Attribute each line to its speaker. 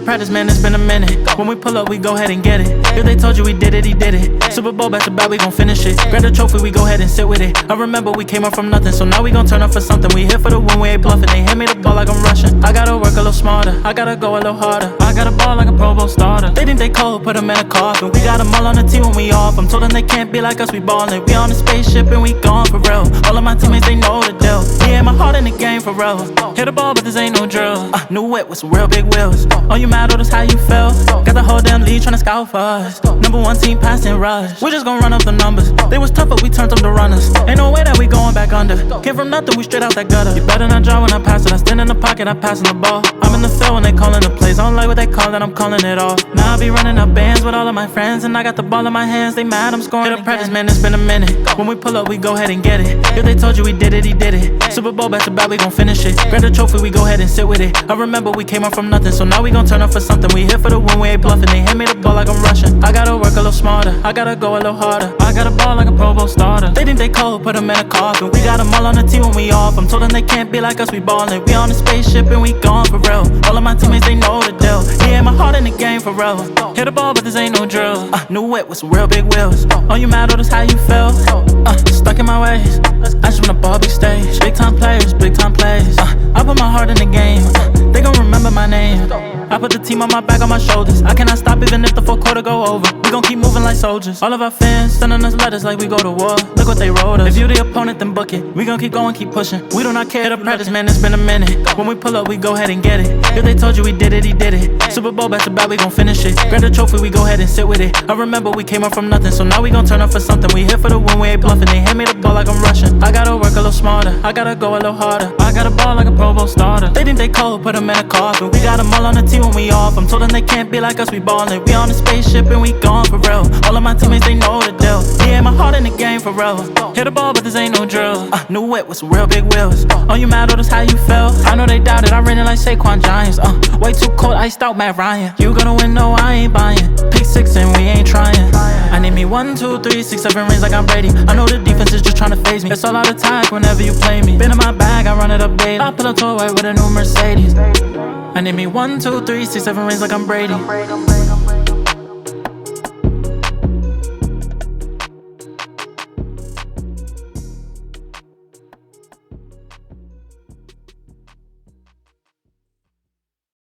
Speaker 1: practice, man, it's been a minute. When we pull up, we go ahead and get it. If they told you we did it, he did it. Super Bowl back to back, we gon' finish it. Grab the trophy, we go ahead and sit with it. I remember we came up from nothing, so now we gon' turn up for something. We hit for the win, we ain't bluffing. They hand me the ball like I'm rushing. I gotta work a little smarter, I gotta go a little harder. I gotta ball like a Pro Bowl starter. They think they cold, put them in a coffin. We got them all on the team when we off. I'm told them they can't be like us, we ballin'. We on the spaceship and we gone for real. All of my teammates, they know the deal. Yeah, my heart in the game for real. Hit the ball, but this ain't no drill. New it with some real big wheels. Oh, you mad, oh, that's how you feel. Got the whole damn league tryna scout for us. Number one team passing rush. We just gon' run up the numbers. They was tough, but we turned them to runners. Ain't no way that we going back under. Came from nothing, we straight out that gutter. You better not draw when I pass it. I stand in the pocket, I passing the ball. I'm in the field when they callin' the plays. I don't like what they call it, I'm calling it off. Now I be running up bands with all of my friends, and I got the ball in my hands. They mad, I'm scoring. Hit a practice, man, it's been a minute. When we pull up, we go ahead and get it. If they told you we did it, he did it. Super Bowl back to back, we gon' finish it. Grab the trophy, we go ahead and sit with it. I remember we came up from nothing, so now we gon' turn up for something. We hit for the win, we ain't bluffing. They hand me the ball like I'm rushing. I gotta work a little smarter, I gotta go a little harder. I gotta ball like a Pro Bowl starter. They think they cold, put them in a coffin. We got them all on the team when we off. I'm told them they can't be like us, we ballin'. We on the spaceship and we gone for real. All of my teammates, they know the deal. Yeah, my heart in the game for real. Hit the ball, but this ain't no drill. New it with some real big wheels. Oh, you mad, oh, that's how you feel. Stuck in my ways, I just wanna ball big stage. Big time players, big time plays. I put my heart in the game, they gon' remember my name. I put the team on my back, on my shoulders. I cannot stop even if the fourth quarter go over. We gon' keep moving like soldiers. All of our fans sending us letters like we go to war. Look what they wrote us. If you the opponent, then book it. We gon' keep going, keep pushing. We do not care to practice, man, it's been a minute. When we pull up, we go ahead and get it. If they told you we did it, he did it. Super Bowl back to back, we gon' finish it. Grab the trophy, we go ahead and sit with it. I remember we came up from nothing, so now we gon' turn up for something. We hit for the win, we ain't bluffing. They hand me the ball like I'm rushing. I gotta work a little smarter, I gotta go a little harder. I gotta ball like a Pro Bowl starter. They think they cold, put them in a coffin. We got them all on the team when we off. I'm told them they can't be like us, we ballin'. We on the spaceship and we gone for real. All of my teammates, they know the deal. Yeah, my heart in the game for real. Hit the ball, but this ain't no drill. New it with some real big wheels. Oh, you mad, oh, that's how you feel. I know they doubted, I ran it like Saquon Giants. Way too cold, iced out Matt Ryan. You gonna win, no, I ain't buying. Pick six and we ain't trying. I need me 1, 2, 3, 6, 7 rings like I'm Brady. I know the defense is just tryna phase me. It's all out of time whenever you play me. Been in my bag, I run it up daily. I pull up to a white with a new Mercedes. I need me 1, 2, 3, 6, 7 rings like I'm Brady.